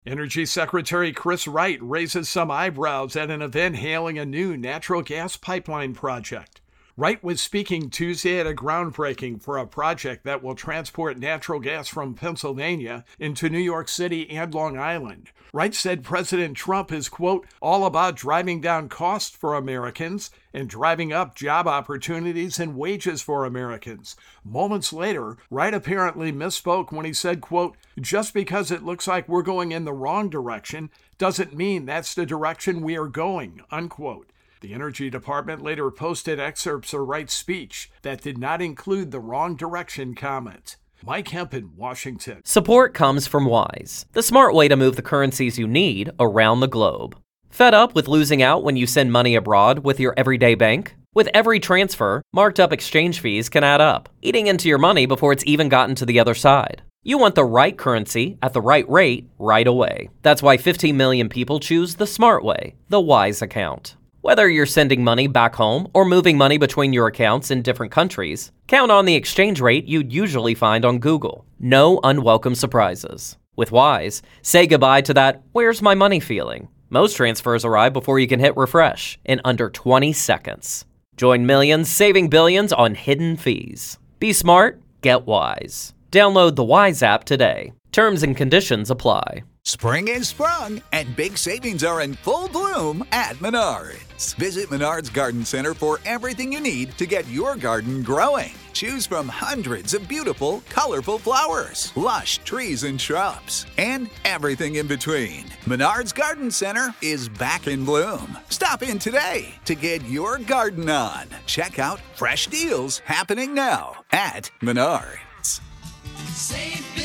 Energy Secretary Chris Wright raises some eyebrows at an event hailing a new natural gas pipeline project. Wright was speaking Tuesday at a groundbreaking for a project that will transport natural gas from Pennsylvania into New York City and Long Island. Wright said President Trump is, quote, all about driving down costs for Americans and driving up job opportunities and wages for Americans. Moments later, Wright apparently misspoke when he said, quote, just because it looks like we're going in the wrong direction doesn't mean that's the direction we are going, unquote. The Energy Department later posted excerpts of Wright's speech that did not include the wrong direction comment. Mike Hemp in Washington. Support comes from Wise, the smart way to move the currencies you need around the globe. Fed up with losing out when you send money abroad with your everyday bank? With every transfer, marked up exchange fees can add up, eating into your money before it's even gotten to the other side. You want the right currency at the right rate right away. That's why 15 million people choose the smart way, the Wise account. Whether you're sending money back home or moving money between your accounts in different countries, count on the exchange rate you'd usually find on Google. No unwelcome surprises. With Wise, say goodbye to that "where's my money" feeling. Most transfers arrive before you can hit refresh in under 20 seconds. Join millions saving billions on hidden fees. Be smart, get Wise. Download the Wise app today. Terms and conditions apply. Spring is sprung, and big savings are in full bloom at Menards. Visit Menards Garden Center for everything you need to get your garden growing. Choose from hundreds of beautiful, colorful flowers, lush trees and shrubs, and everything in between. Menards Garden Center is back in bloom. Stop in today to get your garden on. Check out fresh deals happening now at Menards. Save